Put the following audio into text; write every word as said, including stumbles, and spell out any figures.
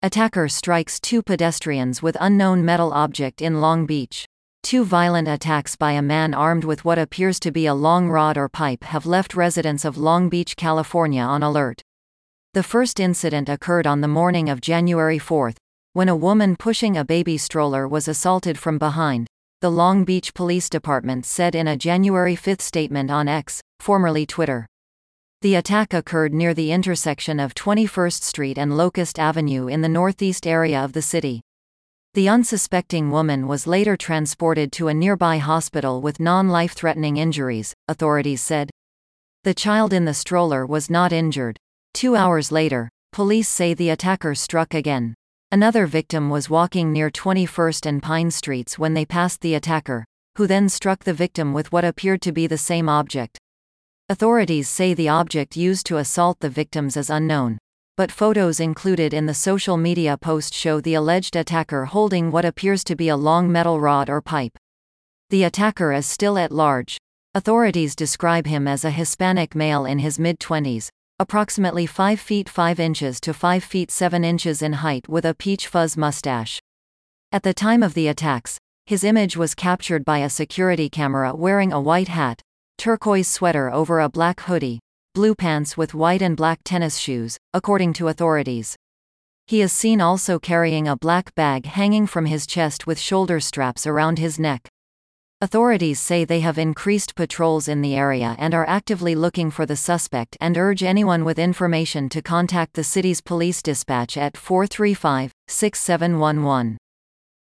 Attacker strikes two pedestrians with unknown metal object in Long Beach. Two violent attacks by a man armed with what appears to be a long rod or pipe have left residents of Long Beach, California on alert. The first incident occurred on the morning of January fourth, when a woman pushing a baby stroller was assaulted from behind, the Long Beach Police Department said in a January fifth statement on X, formerly Twitter. The attack occurred near the intersection of twenty-first Street and Locust Avenue in the northeast area of the city. The unsuspecting woman was later transported to a nearby hospital with non-life-threatening injuries, authorities said. The child in the stroller was not injured. Two hours later, police say the attacker struck again. Another victim was walking near twenty-first and Pine Streets when they passed the attacker, who then struck the victim with what appeared to be the same object. Authorities say the object used to assault the victims is unknown, but photos included in the social media post show the alleged attacker holding what appears to be a long metal rod or pipe. The attacker is still at large. Authorities describe him as a Hispanic male in his mid-twenties, approximately five feet five inches to five feet seven inches in height with a peach fuzz mustache. At the time of the attacks, his image was captured by a security camera wearing a white hat, turquoise sweater over a black hoodie, blue pants with white and black tennis shoes, according to authorities. He is seen also carrying a black bag hanging from his chest with shoulder straps around his neck. Authorities say they have increased patrols in the area and are actively looking for the suspect and urge anyone with information to contact the city's police dispatch at four three five, six seven one one.